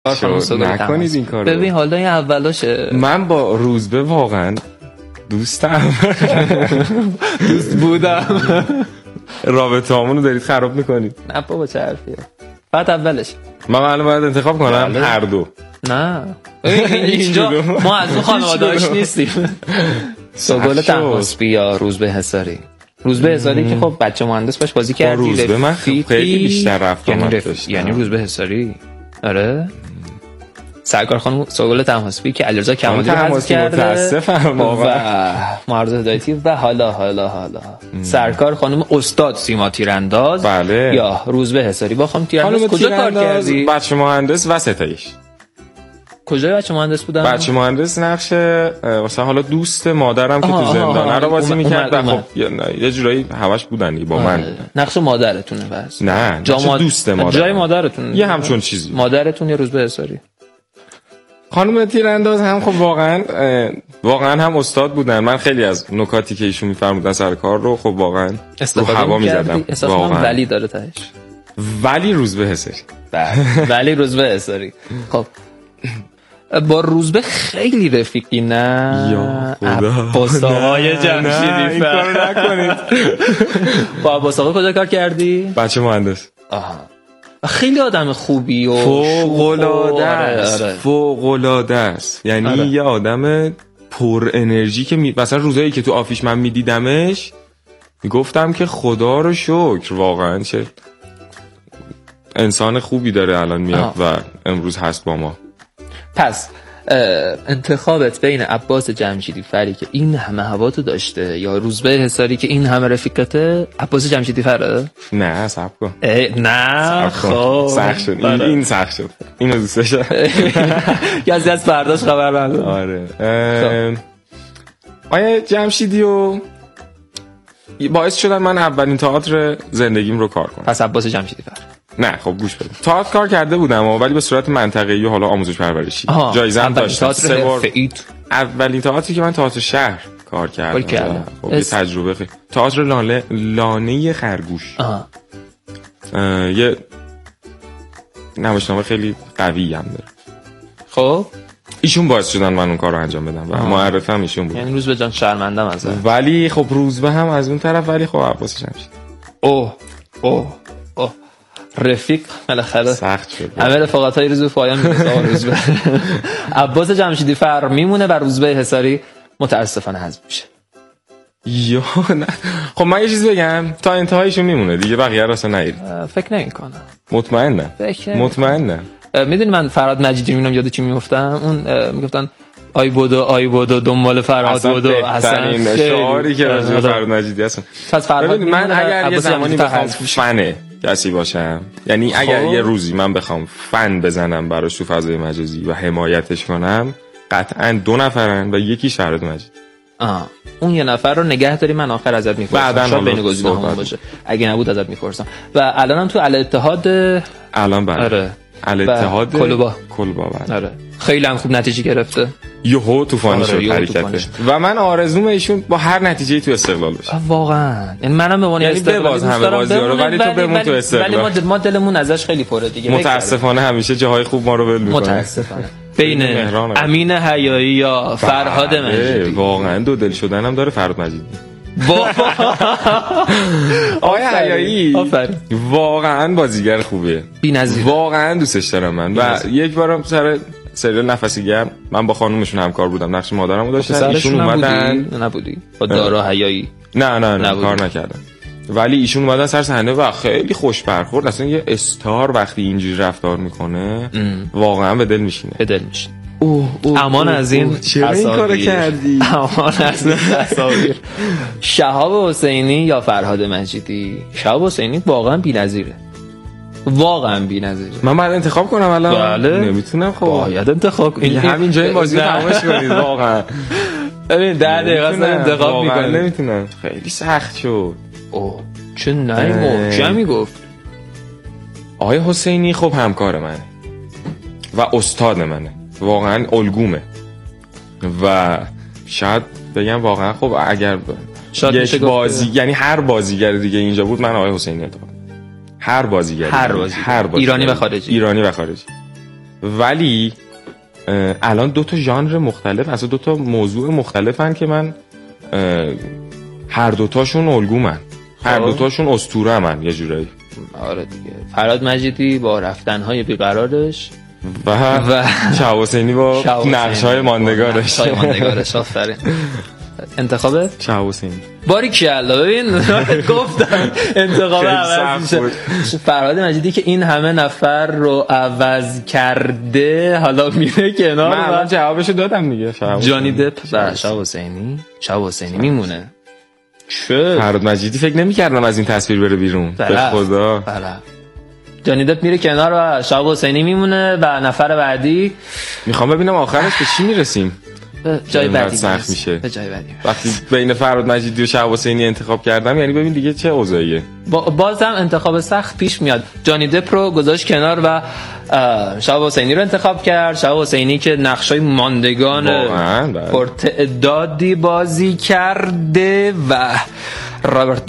نکنید این کارو. ببین حالا این اولاشه. من با روزبه واقعا دوستم دوست بودم. رابطه همونو دارید خراب میکنید. نه بابا چه حرفیه. فقط اولش من الان باید انتخاب کنم هر دو. نه اینجا ما از اون خانواده‌اش نیستیم. سوگل طهماسبی یا روزبه حصاری. روزبه حصاری که خب بچه مهندس باش بازی کردی. روزبه من خیلی بیشتر رفتم یعنی روزبه حصاری. آره سرکار خانم سوگل طهماسبی که علیرضا کمالی رو حذف کرده. متاسفم واقعا. معارضه هدایتی و حالا سرکار خانم استاد سیما تیرانداز. بله. یا روزبه حصاری با خانم تیرانداز کجا کار کردی؟ بچه مهندس و ستایش. کجای بچه مهندس بودم؟ بچه مهندس نقش مثلا حالا دوست مادرم که تو زندانه رو بازی می‌کرد. خب یه جورایی همش بودن با من. نقش مادرتونه بس. نه نقش دوست مادر. جای مادرتون. یه همچون چیزی. مادرتون یا روزبه حصاری. خانم تیرانداز هم خب واقعا هم استاد بودن. من خیلی از نکاتی که ایشون می‌فرمودن سر کار رو خب واقعا رو هوا می‌زدم. واقعا ولی داره تهش. ولی روزبه حصاری. ولی روزبه حصاری. خب با روزبه خیلی رفیقی نه؟ یا خدا عباس آقای جمشیدی این کارو نکنید. با عباس آقا کجا کار کردی؟ بچه مهندس. خیلی آدم خوبی و فوق‌العاده است. یعنی یه آدم پر انرژی که مثلا روزایی که تو آفیش من میدیدمش میگفتم که خدا رو شکر واقعا چه انسان خوبی داره الان میاد و امروز هست با ما. پس انتخابت بین عباس جمشیدی فری که این همه هواتو داشته یا روزبه حصاری که این همه رفیقته، عباس جمشیدی فره؟ نه صبر کن. نه خب سخت شد. این سخت شد. اینو دوست داشتم. کسی از فرداش خبر نداره. آره. آیا جمشیدی و باعث شدن من اولین تئاتر زندگیم رو کار کنم. پس عباس جمشیدی فر. نه خب گوش بده. تئاتر کار کرده بودم ولی به صورت منطقه‌ای و حالا آموزش پرورشی. جایزه هم داشتم. اولین تئاتری که من تئاتر شهر کار کردم. خب یه تجربه خیلی. تئاتر لانه خرگوش. یه نمایشنامه خیلی قوی هم داره. خب ایشون باعث شدن من اون کار رو انجام بدم و معرفم ایشون بود. یعنی روزبه جان شرمندم ازت. ولی خب روزبه هم از اون طرف ولی خب عباس جمشیدی. اوه رفیق بالاخره سخت شد. همه رفاقت‌های روز پایان میرسه. روزبه عباس جمشیدی فر میمونه و روزبه حصاری متاسفانه حذف میشه. یا نه خب من یه چیز بگم تا انتهایشون میمونه دیگه بقیه رو اصلا نگیر. فکر نمی‌کنم. مطمئنم. میدونی من فرهاد مجیدی میبینم یاد چی میگفتن؟ اون میگفتن آی بودو دنبال فرهاد بودو اصلا شعاری که راجع به فرهاد مجیدی هستن. من اگر یه زمانی بخوام فن کسی باشم، یعنی اگر یه روزی من بخوام فن بزنم براش تو فضای مجازی و حمایتش کنم، قطعا 2 نفرن و یکی فرهاد مجیدی. اون یه نفر رو نگه داری، من آخر ازت میپرسم شاید بین گزینه‌ها باشه، اگه نبود ازت میپرسم. و الانم تو الاتحاد الان آره الاتحاد کلوبا آره خیلی هم خوب نتیجه گرفته. یهو طوفانی شد حرکتش و من آرزوم ایشون با هر نتیجه‌ای تو استقلال بشه. واقعا یعنی منم به عنوان استقلال دوست دارم بازیارو ولی تو بمون تو استقلال. ولی ما دلمون ازش خیلی پره دیگه. متاسفانه همیشه جاهای خوب ما رو ول می‌کنه. متاسفانه. بین امین حیایی یا فرهاد مجیدی واقعا دو دل شدنم داره فرهاد مجیدی. آقای حیایی واقعا بازیگر خوبه، بی‌نظیر، واقعا دوستش دارم من. و یک بارم سر سریال نفسی گرم من با خانومشون همکار بودم، نقش مادرمو داشتن، ایشون اومدن. نبودی با دارا حیایی؟ نه کار نکردم، ولی ایشون اومدن سر صحنه و خیلی خوش برخورد. اصلا یه استار وقتی اینجوری رفتار میکنه واقعا به دل میشینه. امان از این چرا این کارو کردی؟ امان از این تصاویر. شهاب حسینی یا فرهاد مجیدی؟ شهاب حسینی واقعا بی‌نظیره، واقعا بی‌نظیره. من باید انتخاب کنم الان؟ بله. نمیتونم. خب باید انتخاب کنی، همینجا این بازی رو تمامش کنید. واقعا ببین 10 دقیقه است انتخاب می‌کنی. نمیتونم، خیلی سخت شد. چه محکمی گفت. آقای حسینی خب همکار منه و استاد منه، واقعا الگومه و شاید بگم واقعا خب اگر یک بازی یعنی هر بازیگر دیگه اینجا بود من آقای حسینی انتخاب. هر بازیگر ایرانی و خارجی. ولی الان 2 تا ژانر مختلف، اصلا 2 تا موضوع مختلفن که من هر دوتاشون الگومن، هر دوتاشون اسطوره من یه جورایی. آره دیگه، فرهاد مجیدی با رفتن‌های بیقرارش و شهاب حسینی با نقش‌های ماندگارش. آفرین. انتخاب شهاب حسینی. باریکلا. ببین گفتم انتخاب عوض میشه. فرهاد مجیدی که این همه نفر رو عوض کرده حالا میره کنار. من الان جوابشو دادم دیگه. جانی دپ و شهاب حسینی میمونه. چه فرهاد مجیدی فکر نمی‌کردم از این تصویر بره بیرون. به خدا. جانی دپ میره کنار و شهاب حسینی میمونه و نفر بعدی میخوام ببینم آخرش به چی میرسیم. جای بعدی سخت میشه. به جای بعدی وقتی بین فرهاد مجیدی و شهاب حسینی انتخاب کردم، یعنی ببین دیگه چه اوضاعیه. بازم انتخاب سخت پیش میاد. جانی دپ رو گذاشت کنار و شهاب حسینی رو انتخاب کرد. شهاب حسینی که نقشای ماندگان پرتعدادی بازی کرده و رابرت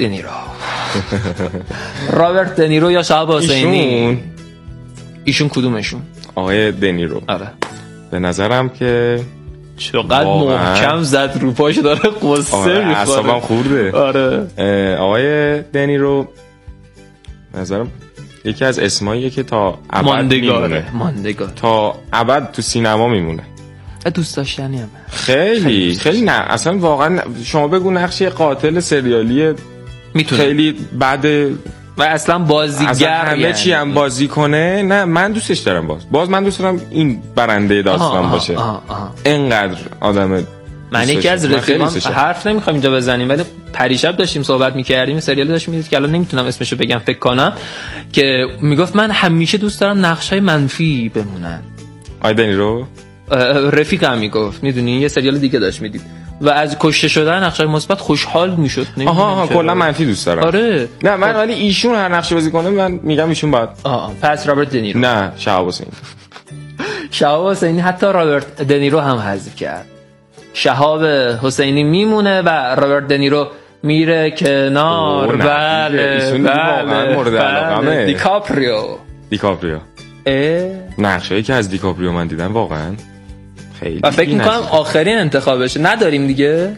دنیرو یا شهاب حسینی. ایشون کدومشون؟ آقای دنیرو. آره. به نظرم که چقدر محکم زد رو پاش، داره قصه میخوره. اعصابم خورده. آره. آقای دنیرو نظرم یکی از اسماییه که تا ابد میمونه. تا ابد تو سینما میمونه. دوست داشتنی هم خیلی نه اصلا واقعا. شما بگو نقش قاتل سریالی میتونه خیلی بعد و اصلا بازیگر همه یعنی چی هم بازی کنه. نه من دوستش دارم. باز من دوست دارم این برنده داستان باشه. اینقدر آدم. من یکی از رفیقان حرف نمیخوام اینجا بزنیم، ولی پریشب داشتیم صحبت میکردیم، سریالی داشتیم میدید که الان نمیتونم اسمشو بگم، فکر کنم که میگفت من همیشه دوست دارم نقشای منفی بمونن. آیدنی رو رفیقم میگفت، میدونی یه سریال دیگه داشت میدید و از کشته شدن نقشای مثبت خوشحال میشد. آها کلا منفی دوست دارم. آره نه من ولی ایشون هر نقش بازی کنه من میگم ایشون باید. پس رابرت دنیرو. نه شهاب حسینی. شهاب حسینی حتی رابرت دنیرو هم حذف کرد. شهاب حسینی میمونه و رابرت دنیرو میره کنار. بله مورد علاقمه. دیکاپریو. نقشایی که از دیکاپریو من دیدم واقعا خیلی. و فکر میکنم آخرین انتخابشه. نداریم دیگه.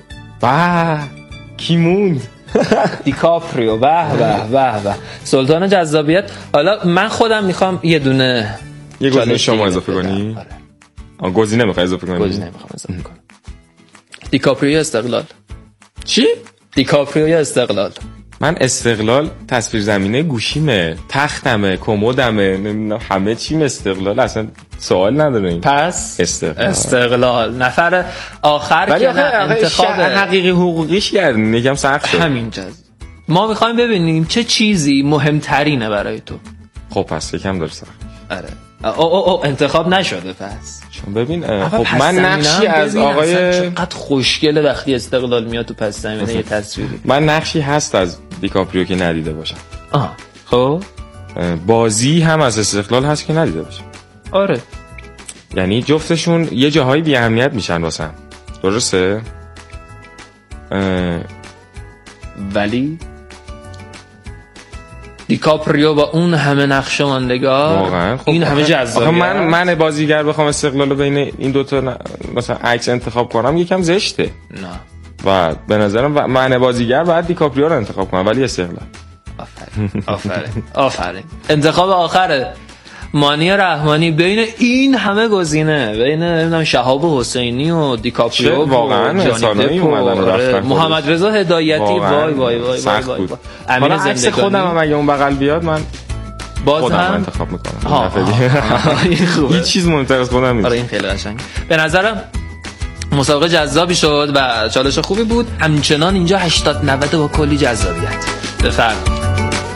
کی موند؟ دیکاپریو. به سلطان جذابیت. حالا من خودم میخوام یه گزینه شما اضافه کنی. گزینه میخوای اضافه کنی؟ گزینه میخوام اضافه کنم. دیکاپریو استقلال. چی؟ دیکاپریو یا استقلال؟ من استقلال تصویر زمینه گوشیمه، تختمه، کمدمه، نمیدونم همه چیم استقلال، اصلا سوال نداره این. پس استقلال نفر آخر که انتخاب حقیقی حقوقیش کردن یکم سخت شد. همینجا ما میخوایم ببینیم چه چیزی مهمترینه برای تو. خب پس یکم داره سخت. آره. انتخاب نشده پس. چون ببین خب من نقشی از آقای چقدر خوشگله وقتی استقلال میاد تو پس زمینه یه تصویری. من نقشی هست از دیکاپریو که ندیده باشم. خب بازی هم از استقلال هست که ندیده باشم. آره یعنی جفتشون یه جاهایی بی اهمیت میشن واسم. درسته؟ ولی دیکاپریو با اون همه نقش ماندگار واقعا این همه جذابیت. من بازیگر بخوام استقلالو بین این دوتا مثلا عکس انتخاب کنم یکم زشته. نه و به نظرم من بازیگر باید دیکاپریو رو انتخاب کنم ولی استقلال. آفرین. انتخاب آخره مانی رحمانی بین این همه گزینه، بین شهاب حسینی و دیکاپریو واقعا سالایی اومدن و رفتن. محمد رضا هدایتی وای امین زندگانی. خودم هم اگه اون بغل بیاد من خودم انتخاب میکنم. هیچ چیز مهمتر از خودم نیست. آره این خیلی قشنگ. به نظرم مسابقه جذابی شد و چالش خوبی بود. همچنان اینجا 80-90 با کلی جذابیت. بفرمایید.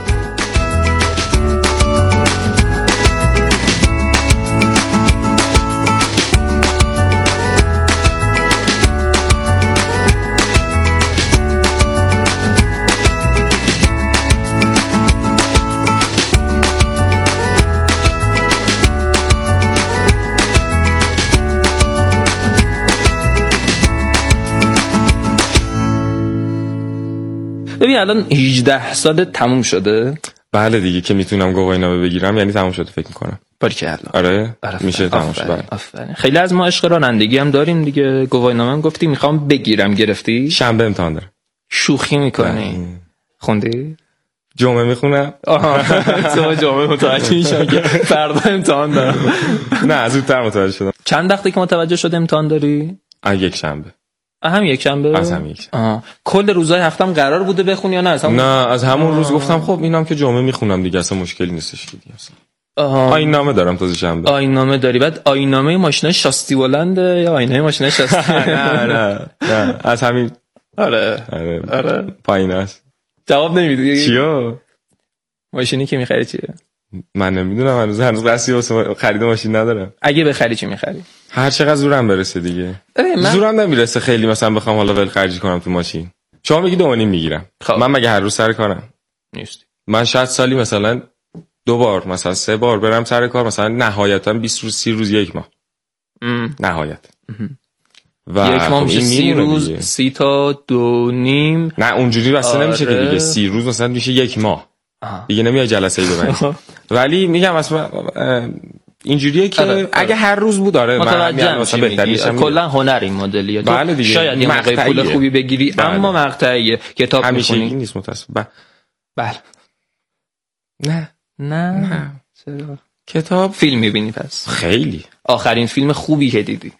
ببین الان 18 سال تموم شده. بله دیگه که میتونم گواهینامه بگیرم یعنی تموم شده فکر میکنم. باریکلا. آره میشه تماشا. آفرین. خیلی از ما عشق رانندگی هم داریم دیگه. گواهینامه گفتی میخوام بگیرم، گرفتی؟ شنبه امتحان دارم. شوخی میکنی؟ خوندی؟ جمعه میخونم. تو جمعه متوجه میشم که فردا امتحان دارم. نه زودتر متوجه شدم. چند وقتی که متوجه شده امتحان داری؟ یک شنبه. هم یک شنبه؟ از هم یک شنبه. کل روزهای هفتم قرار بوده بخونی یا نه؟ نه از همون روز گفتم خب اینام که جمعه میخونم دیگه، اصلا مشکلی نیستش دیگه. آیین نامه دارم تازه شنبه. آیین نامه داری؟ بعد آیین نامه ماشینای شاستی بلنده یا آینه ماشینای شاستی؟ نه از همین. آره پایین است. جواب نمیدی؟ چیو؟ ماشینی که میخری چیه؟ من نمیدونم، هنوز قصدی واسه خرید ماشین ندارم. اگه بخری چی میخری؟ هر چقدر زورم برسه دیگه. زورم نمیرسه خیلی مثلا بخوام حالا ول خرجی کنم تو ماشین. شما میگی 2.5 میگیرم. من مگه هر روز سر کارم نیست؟ من شاید سالی مثلا 2 بار مثلا 3 بار برم سر کار، مثلا نهایتا 20 روز 30 روز یک ماه. نهایت. و یک ماه میشه 30 روز 30 تا 2.5. نه اونجوری واسه نمیشه که دیگه 30 روز مثلا میشه یک ماه. دیگه نمیای جلسه ای ببری. ولی میگم اصلا اینجوریه که اگه هر روز بود داره من مثلا بهتری کلا هنر این مدلیه. بله دیگه. شاید یه موقع پول خوبی بگیری اما مقطعیه. کتاب میخونی؟ همیشه نیست متاسفم. بله. نه چرا؟ کتاب فیلم میبینی پس؟ خیلی. آخرین فیلم خوبی که دیدی؟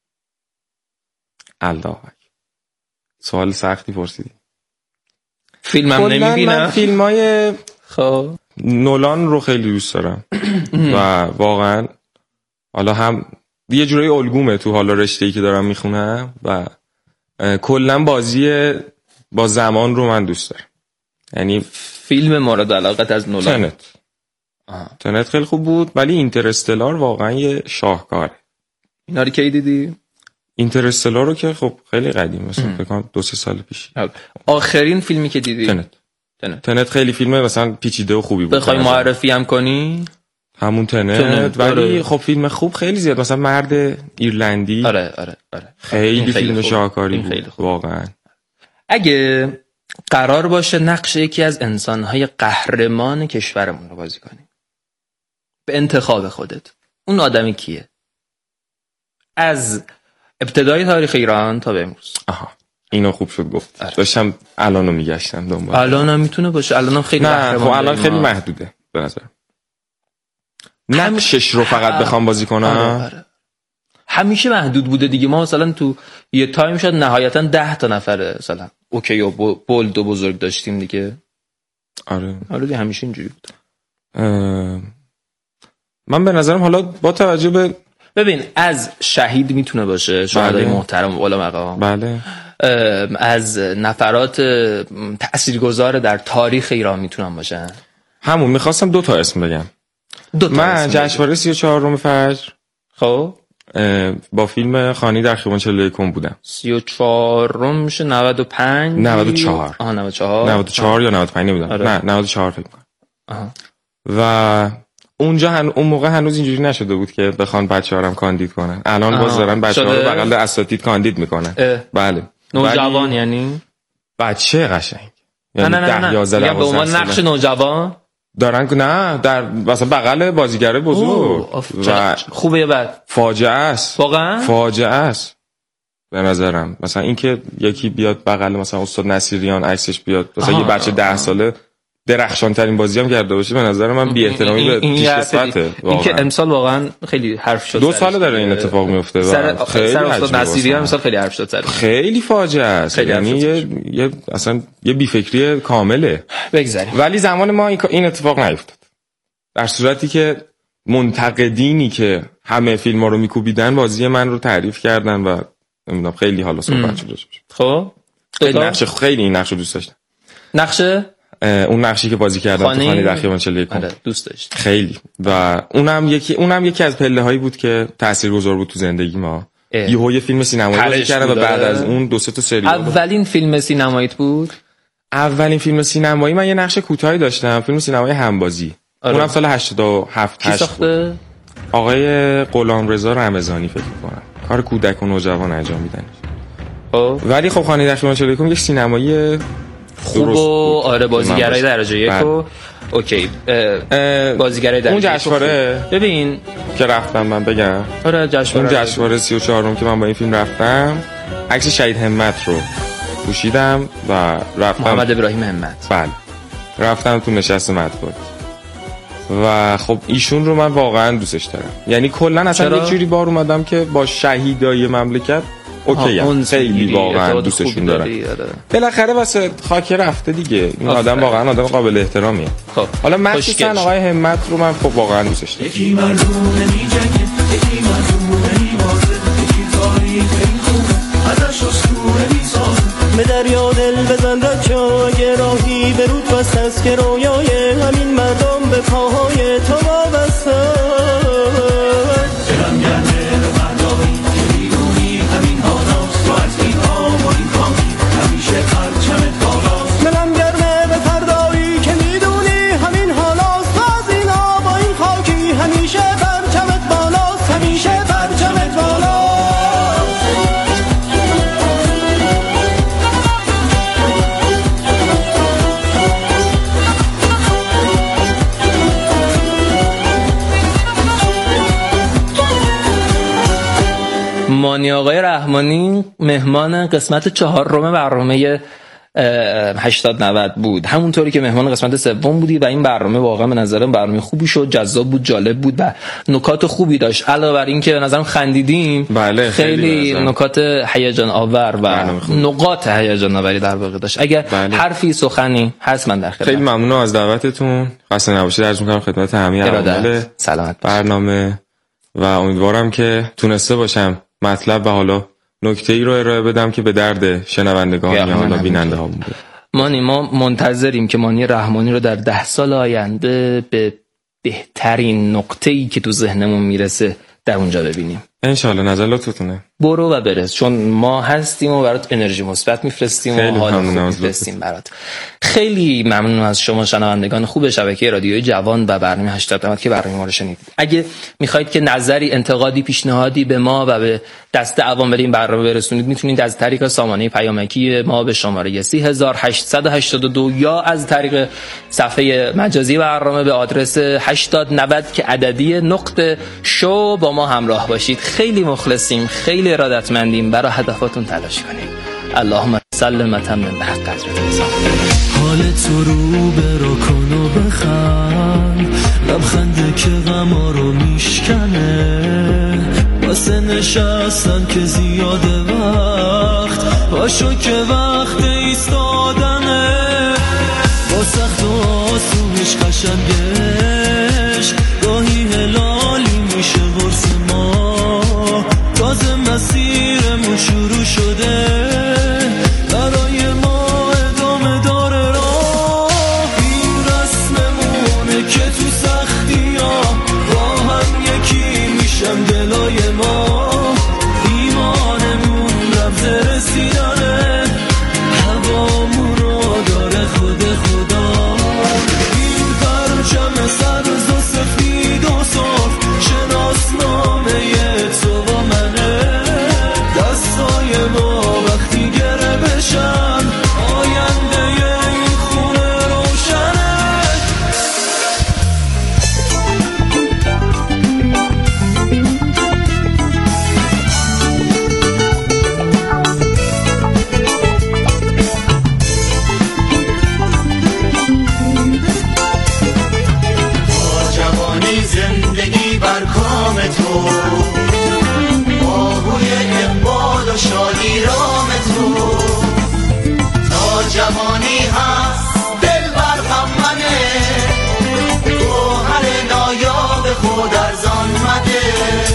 الله سوال سختی پرسیدی. فیلمم نمیبینم. من فیلمای خب نولان رو خیلی دوست دارم و واقعا حالا هم یه جورایی الگومه تو حالا رشته‌ای که دارم میخونم و کلا بازی با زمان رو من دوست دارم. یعنی فیلم مورد علاقت از نولان؟ تنت خیلی خوب بود، ولی اینترستلار واقعا یه شاهکاره. اینا رو کی دیدی؟ اینترستلار رو که خب خیلی قدیم، مثلا فکر کنم 2-3 سال پیش. آخرین فیلمی که دیدی؟ تنت خیلی فیلمه مثلا پیچیده و خوبی بود. بخوای معرفی هم کنی همون تنت. ولی خب فیلم خوب خیلی زیاد، مثلا مرد ایرلندی. آره خیلی فیلم شاهکاری بود واقعا. اگه قرار باشه نقش یکی از انسان‌های قهرمان کشورمون رو بازی کنی به انتخاب خودت، اون آدمی کیه؟ از ابتدای تاریخ ایران تا به امروز. اینو خوب شد گفت. داشتم الانو میگشتم دنبال. الانم میتونه باشه، الانم خیلی قهرمان. نه الان خیلی محدوده به نظر. نقشش رو فقط بخوام بازی کنم. همیشه محدود بوده دیگه. ما مثلا تو یه تایم شد نهایتا 10 تا نفر مثلا اوکی و بولد و بزرگ داشتیم دیگه. آره دیگه همیشه اینجوری بود. من به نظرم حالا با توجه به ببین از شهید میتونه باشه، شهدای محترم و علما مقام. بله. از نفرات تاثیرگذار در تاریخ ایران میتونن باشن. همون میخواستم 2 تا اسم بگم. من جشنواره 34 فجر خب با فیلم خانی در خیابان 41 بودم. 34 میشه 95 94 94 یا 95 نمیدونم. نه 94 فکر کنم. و اونجا اون موقع هنوز اینجوری نشده بود که بخوان بچه‌هارم کاندید کنن. الان باز دارن بچه‌ها رو بغل اساتید کاندید میکنن. بله. نوجوان یعنی بچه قشنگ. یعنی 10 11 به عنوان نقش نوجوان دارن که نه در مثلا بغل بازیگر بزرگ. و خوبه یا بد؟ فاجعه است. واقعا فاجعه است به نظرم. مثلا اینکه یکی بیاد بغل مثلا استاد نصیریان عکسش بیاد، مثلا یه بچه 10 ساله درخشان ترین بازی هم کرده باشه، به نظر من بی احترامی به پیشکسوته. این که امسال واقعا خیلی حرف شد. 2 سال داره این اتفاق میفته. خیلی استاد نصیریان امسال خیلی حرف شد سر. خیلی فاجعه است. یعنی یه اصلا یه بی فکری کامله. بگذاریم. ولی زمان ما این اتفاق نیفتاد. در صورتی که منتقدینی که همه فیلم‌ها رو میکوبیدن بازی من رو تعریف کردن و نمیدونم خیلی حالا صحبت شده. خب خیلی این نقش رو دوست داشتم. اون نقشی که بازی کردم تو خانی در خیابان 41 دوست داشت خیلی. و اونم یکی از پله‌هایی بود که تاثیرگذار بود تو زندگی ما. یه فیلم سینمایی بازی کردم و بعد از اون 2-3 تا سریال. اولین فیلم سینماییت بود؟ اولین فیلم سینمایی من یه نقش کوتاهی داشتم، فیلم سینمایی همبازی. اونم سال 87 کی ساخته؟ آقای غلامرضا رمضانی فکر می‌کنم. کار کودک و نوجوان انجام میدن. ولی خب خانی در خیابان 41 یک سینمایی خوب و آره بازیگرای درجه 1 و اوکی بازیگرای در اون جشنواره ببین که رفتم من بگم آره جشنواره 34م که من با این فیلم رفتم عکس شهید همت رو پوشیدم و رفتم محمد ابراهیم همت. بله رفتم تو نشست مطبوعات و خب ایشون رو من واقعا دوستش دارم. یعنی کلا اصلا یه جوری بار اومدم که با شهیدای مملکت اوکی ام خیلی واقعا دوستشون دارم. بالاخره واسه خاک رفته دیگه این آدم واقعا آدم قابل احترامیه. خب حالا مخصوصا آقای همت رو من خب واقعا دوستش دارم. یکی مردم نمیجنگه، یکی مردم نمیبازه، یکی تاریخ این خوبه ازش اسطوره میسازه. به دریا دل بزن رجا اگه راهی به رود بست است که رویای همین مردم به پاهای تو وابسته. دلم گرمه به فردایی که میدونی همین حالاست، تو از این آب و این خاکی همیشه پرچمت بالاست. دلم گرمه به فردایی که میدونی همین حالاست، تو از این آب و این خاکی همیشه پرچمت بالاست، همیشه پرچمت بالاست. مانی آقای رحمانی مهمان قسمت 4 برنامه 80-90 بود، همونطوری که مهمان قسمت 3 بودی و این برنامه واقعا به نظرم برنامه خوبی شد، جذاب بود، جالب بود و نکات خوبی داشت. علاوه بر این که به نظرم خندیدیم، بله خیلی نکات هیجان آور و نقاط هیجان آوری در واقع داشت. اگه حرفی سخنی هست من در خدمت. خیلی ممنونم از دعوتتون، خسته نباشید عرض می‌کنم خدمت همه عوامل سلامت برنامه و امیدوارم که تونسته باشم مطلب و حالا نکته‌ای رو ارائه بدم که به درد شنوندگان یا حالا بیننده ها بوده. مانی ما منتظریم که مانی رحمانی رو در 10 سال آینده به بهترین نقطه‌ای که تو ذهنمون میرسه در اونجا ببینیم. انشالله. نظر لطفتونه. برو و برس، چون ما هستیم و برات انرژی مثبت میفرستیم و حال خوب میفرستیم برات. خیلی ممنون از شما شنوندگان خوب شبکه رادیوی جوان و برنامه 80 که برنامه ما رو شنیدید. اگه میخواید که نظری، انتقادی، پیشنهادی به ما و به دست عوامل این برنامه برسونید، میتونید از طریق سامانه پیامکی ما به شماره 3882 یا از طریق صفحه مجازی برنامه به آدرس 8090 که عددی نقطه شو با ما همراه باشید. خیلی مخلصیم، خیلی ارادتمندیم، برای هدفاتون تلاش کنیم. اللهم سلم تمم به حق قدرت انسان. حال تو رو برو کن و بخند، لبخنده که غما رو میشکنه، واسه نشستن که زیاده وقت، پاشو که وقت ایستادنه، با سخت و آسونش قشنگش گاهی هلالی میشه ورس ما، تازه مسیرمون شروع شده، برای ما ادامه داره راه، این رسممونه که تو سختی ها با هم یکی میشن دلای ما، ایمانمون رمز رسیدنه، هوامون رو داره خود خدا، این پرچم سبز و سفید و صاف شناسنامه تو و منه، دستای ما وقتی گره بشن آینده این خونه روشنه. با جوانی زندگی بر کام تو، باهوی اقبال و شادی رام تو، تا جوانی هست دل بر غم منه، گوهر نایاب خود ارزان مده.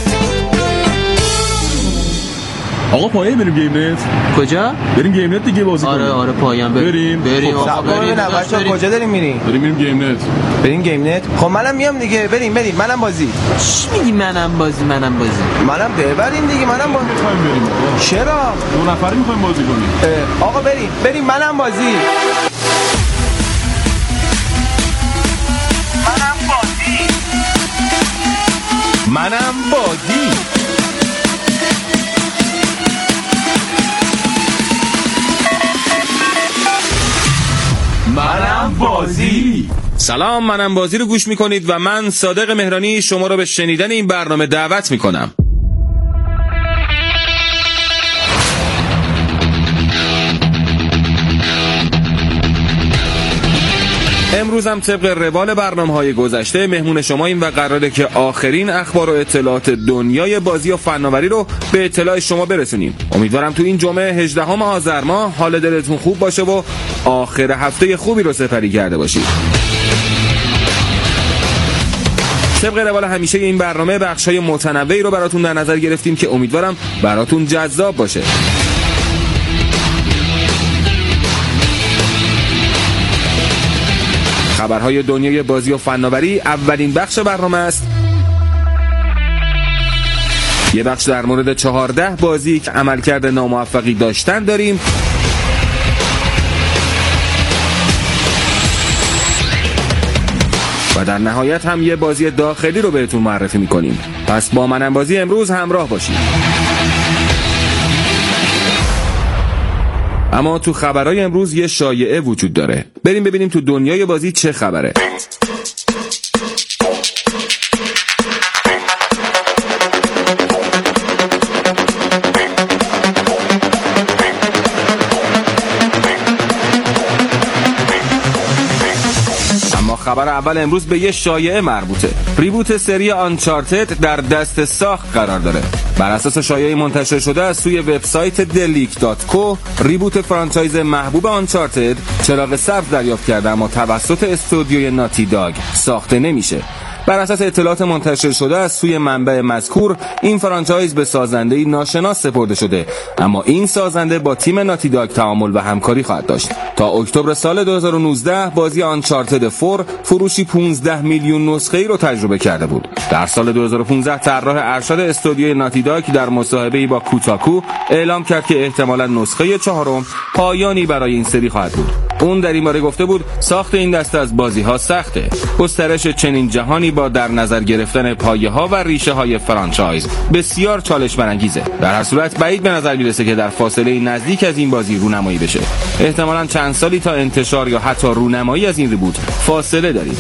آقا پایه بریم گیم نت. کجا؟ بریم گیم نت دیگه بازی کنیم. آره پایان بریم آقا بریم. بچه‌ها کجا داریم میریم؟ بریم گیم نت. بریم گیم نت. خب منم میام دیگه. بریم منم بازی. چی میگی منم بازی؟ منم ببریم دیگه. منم بازی می‌خوایم بریم. چرا؟ 2 نفری می‌خوایم بازی کنیم. آقا بریم منم بازی. منم بازی. سلام، منم بازی رو گوش میکنید و من صادق مهرانی شما رو به شنیدن این برنامه دعوت میکنم. امروز هم طبق روال برنامه‌های گذشته مهمون شماییم و قراره که آخرین اخبار و اطلاعات دنیای بازی و فناوری رو به اطلاع شما برسونیم. امیدوارم تو این جمعه 18 آذر ماه حال دلتون خوب باشه و آخر هفته خوبی رو سپری کرده باشید. طبق روال همیشه این برنامه بخش‌های متنوعی رو براتون در نظر گرفتیم که امیدوارم براتون جذاب باشه. خبرهای دنیای بازی و فناوری اولین بخش برنامه است. یه بخش در مورد 14 بازی که عملکرد ناموفقی داشتن داریم. و در نهایت هم یه بازی داخلی رو بهتون معرفی میکنیم. پس با منم بازی امروز همراه باشید. اما تو خبرهای امروز یه شایعه وجود داره. بریم ببینیم تو دنیای بازی چه خبره. خبر اول امروز به یه شایعه مربوطه. ریبوت سری آنچارتد در دست ساخت قرار داره. بر اساس شایعه منتشر شده از سوی وبسایت دلیک.co، ریبوت فرانچایز محبوب آنچارتد چراغ سبز دریافت کرده اما توسط استودیوی ناتی داگ ساخته نمیشه. بر اساس اطلاعات منتشر شده از سوی منبع مذکور، این فرانچایز به سازنده‌ای ناشناس سپرده شده، اما این سازنده با تیم ناتی داگ تعامل و همکاری خواهد داشت. تا اکتبر سال 2019 بازی آنچارتد 4 فروشی 15 میلیون نسخه‌ای رو تجربه کرده بود. در سال 2015 طراح ارشد استودیوی ناتی داگ در مصاحبه‌ای با کوتاکو اعلام کرد که احتمالاً نسخه 4 پایانی برای این سری خواهد بود. اون در این باره گفته بود ساخت این دسته از بازی‌ها سخته. گسترش چنین جهانی با در نظر گرفتن پایه‌ها و ریشه‌های فرانچایز بسیار چالش برانگیزه. در هر صورت بعید به نظر میرسه که در فاصله نزدیک از این بازی رونمایی بشه. احتمالاً چند سالی تا انتشار یا حتی رونمایی از این ریبوت فاصله دارید.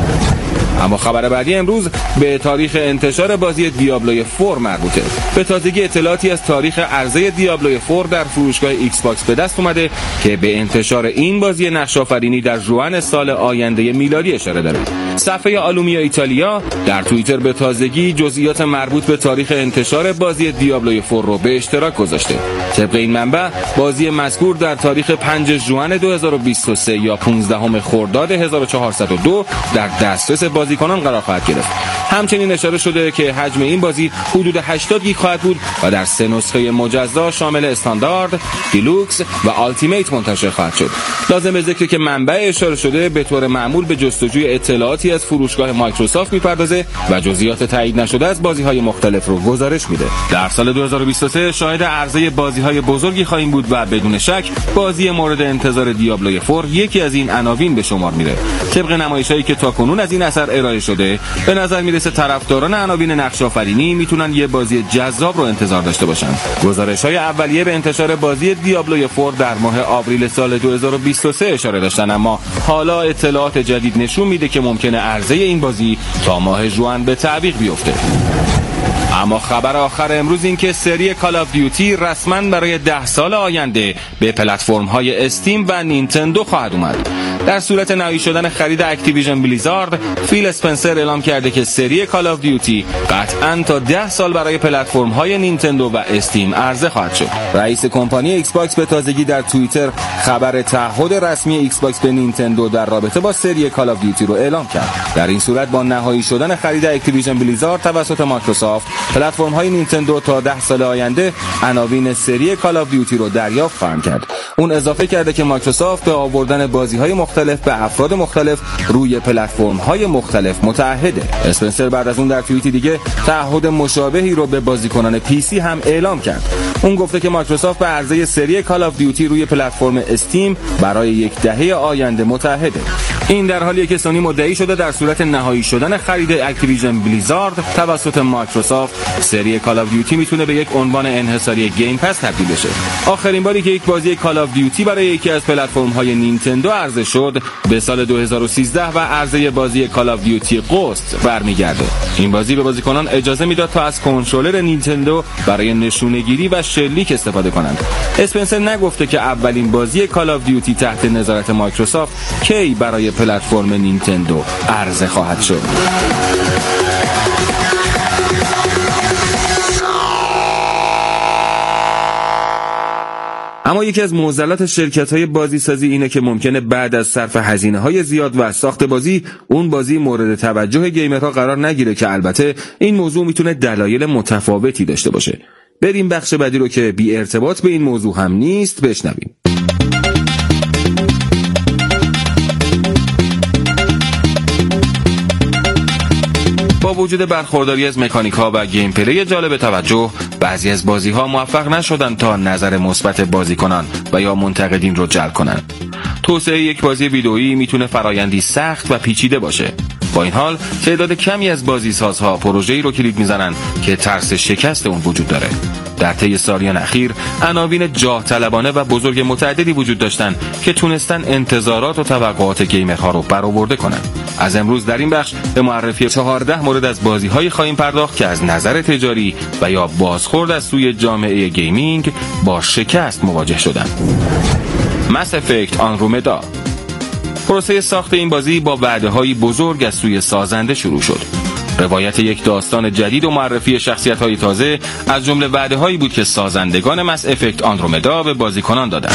اما خبر بعدی امروز به تاریخ انتشار بازی دیابلو 4 مربوطه. به تازگی اطلاعاتی از تاریخ عرضه دیابلو 4 در فروشگاه ایکس باکس به دست اومده که به انتشار این بازی نقش‌آفرینی در ژوئن سال آینده میلادی اشاره داره. صفحه آلومیا ایتالیا در توییتر به تازگی جزئیات مربوط به تاریخ انتشار بازی دیابلو 4 رو به اشتراک گذاشته. طبق این منبع بازی مذکور در تاریخ 5 ژوئن 2023 یا 15 خرداد 1402 در دسترس بازیکنان قرار خواهد گرفت. همچنین اشاره شده که حجم این بازی حدود 80 گیگ خواهد بود و در 3 نسخه مجزا شامل استاندارد، دیلوکس و آلتیمیت منتشر خواهد شد. لازم به ذکر که منبع اشاره شده به طور معمول به جستجوی اطلاعاتی از فروشگاه مایکروسافت میپردازه و جزئیات تایید نشده از بازی‌های مختلف رو گزارش میده. در سال 2023 شاهد عرضه بازی‌های بزرگی خواهیم بود و بدون شک بازی مورد انتظار دیابلو 4 یکی از این عناوین به شمار میره. طبق نمایش‌هایی که تاکنون از این اثر ارائه شده به نظر میرسه طرفداران عناوین نقش‌آفرینی میتونن یه بازی جذاب رو انتظار داشته باشن. گزارش‌های اولیه به انتشار بازی دیابلو 4 در ماه آوریل سال 2023 اشاره داشتن، اما حالا اطلاعات جدید نشون میده که ممکنه عرضه این بازی تا ماه ژوئن به تعویق بیفته. اما خبر آخر امروز این که سری کال آف دیوتی رسما برای 10 سال آینده به پلتفرم‌های استیم و نینتندو خواهد اومد. در صورت نهایی شدن خرید اکتیویژن بلیزارد، فیل اسپنسر اعلام کرده که سری کال آف دیوتی قطعاً تا 10 سال برای پلتفرم‌های نینتندو و استیم عرضه خواهد شد. رئیس کمپانی ایکس باکس به تازگی در توییتر خبر تعهد رسمی ایکس باکس به نینتندو در رابطه با سری کال آف دیوتی رو اعلام کرد. در این صورت با نهایی شدن خرید اکتیویژن بلیزارد توسط مایکروسافت، پلتفرم‌های نینتندو تا 10 سال آینده عناوین سری کال آف دیوتی رو دریافت خواهند کرد. اون اضافه کرده که مایکروسافت به آوردن بازی‌های مختلف به افراد مختلف روی پلتفرم‌های مختلف متعهده. اسپنسر بعد از اون در توییتی دیگه تعهد مشابهی رو به بازیکنان پی سی هم اعلام کرد. اون گفته که مایکروسافت به عرضه سری کال آف دیوتی روی پلتفرم استیم برای 1 دهه آینده متعهده. این در حالیه که سونی مدعی شده در صورت نهایی شدن خرید اکتیویژن بلیزارد توسط مایکروسافت، سری کال آف دیوتی میتونه به یک عنوان انحصاری گیم پس تبدیل بشه. آخرین باری که یک بازی کال آف دیوتی برای یکی از پلتفرم‌های نینتندو عرضه شد به سال 2013 و عرضه بازی کال آف دیوتی قوست برمیگرده. این بازی به بازیکنان اجازه میداد تا از کنترلر نینتندو برای نشونه‌گیری و شلیک استفاده کنند. اسپنسر نگفته که اولین بازی کال آف دیوتی تحت نظارت مایکروسافت کی برای پلتفرم نینتندو عرضه خواهد شد. اما یکی از معضلات شرکت‌های بازیسازی اینه که ممکنه بعد از صرف هزینه‌های زیاد و ساخت بازی، اون بازی مورد توجه گیمرها قرار نگیره که البته این موضوع میتونه دلایل متفاوتی داشته باشه. بریم بخش بعدی رو که بی ارتباط به این موضوع هم نیست بشنویم. با وجود برخورداری از مکانیک‌ها و گیم پلی جالب توجه، بعضی از بازی‌ها موفق نشدن تا نظر مثبت بازیکنان و یا منتقدین رو جلب کنند. توسعه یک بازی ویدئویی میتونه فرایندی سخت و پیچیده باشه. با این حال تعداد کمی از بازیسازها پروژه‌ای رو کلید میزنن که ترس شکست اون وجود داره. در طی سالیان اخیر عناوین جاه طلبانه و بزرگ متعددی وجود داشتن که تونستن انتظارات و توقعات گیمرها رو برآورده کنن. از امروز در این بخش به معرفی 14 مورد از بازی‌هایی خواهیم پرداخت که از نظر تجاری و یا بازخورد از سوی جامعه گیمینگ با شکست مواجه شدن. مس افکت آندرومدا. پروسه ساخت این بازی با وعده‌های بزرگ از سوی سازنده شروع شد. روایت یک داستان جدید و معرفی شخصیت‌های تازه از جمله وعده‌هایی بود که سازندگان مس افکت آندرومدا به بازیکنان دادند.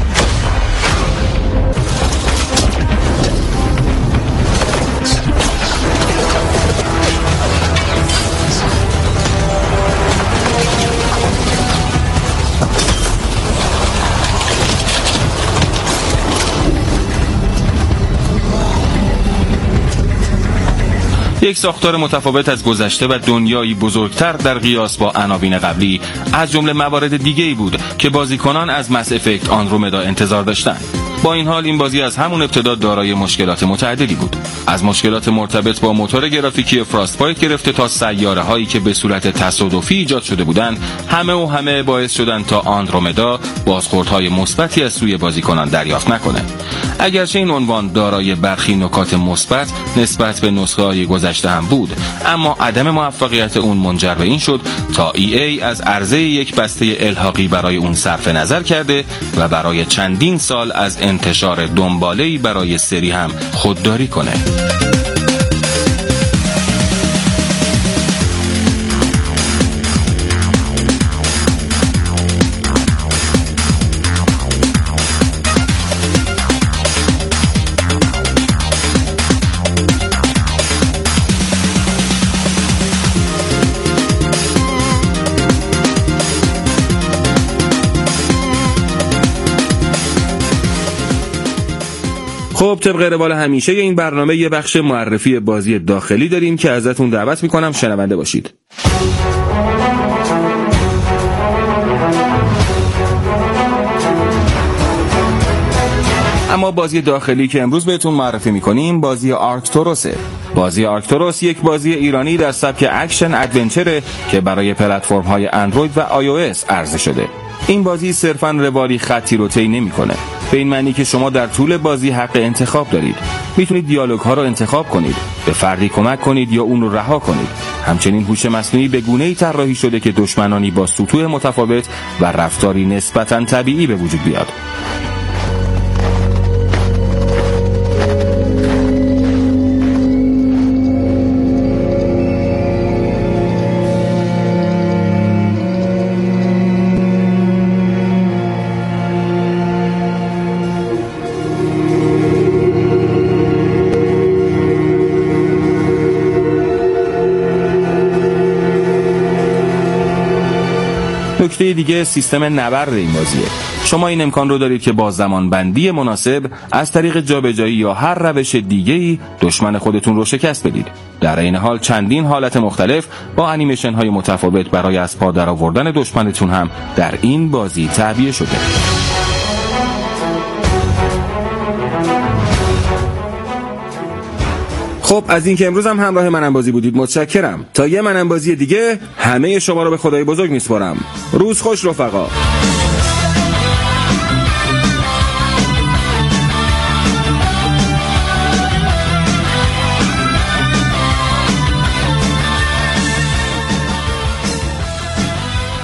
یک ساختار متفاوت از گذشته و دنیایی بزرگتر در قیاس با عناوین قبلی از جمله موارد دیگه‌ای بود که بازیکنان از مس افکت آندرومدا انتظار داشتند. با این حال این بازی از همون ابتدا دارای مشکلات متعددی بود. از مشکلات مرتبط با موتور گرافیکی فراستبایت گرفته تا سیاره‌هایی که به صورت تصادفی ایجاد شده بودند، همه باعث شدند تا آندرومدا بازخوردهای مثبتی از سوی بازیکنان دریافت نکنه. اگرچه این عنوان دارای برخی نکات مثبت نسبت به نسخه‌های گذشته هم بود، اما عدم موفقیت اون منجر به این شد تا EA از عرضه یک بسته الحاقی برای اون صرف نظر کرده و برای چندین سال از انتشار دنباله‌ای برای سری هم خودداری کنه. خب طبق روال همیشه این برنامه یه بخش معرفی بازی داخلی داریم که ازتون دعوت میکنم شنونده باشید. اما بازی داخلی که امروز بهتون معرفی میکنیم بازی آرکتوروسه. بازی آرکتوروس یک بازی ایرانی در سبک اکشن ادونچره که برای پلتفرم‌های اندروید و iOS عرضه شده. این بازی صرفاً روالی خطی رو طی نمی‌کنه. به این معنی که شما در طول بازی حق انتخاب دارید. میتونید دیالوگ‌ها رو انتخاب کنید، به فردی کمک کنید یا اون رو رها کنید. همچنین هوش مصنوعی به گونه‌ای طراحی شده که دشمنانی با سطوح متفاوت و رفتاری نسبتاً طبیعی به وجود بیاد. نکته دیگه سیستم نبرد این بازیه. شما این امکان رو دارید که با زمانبندی مناسب از طریق جابجایی یا هر روش دیگه‌ای دشمن خودتون رو شکست بدید. در این حال چندین حالت مختلف با انیمیشن های متفاوت برای از پا درآوردن دشمنتون هم در این بازی تعبیه شده. خب از اینکه امروز هم همراه منم بازی بودید متشکرم. تا یه منم بازی دیگه همه شما رو به خدای بزرگ میسپارم. روز خوش رفقا.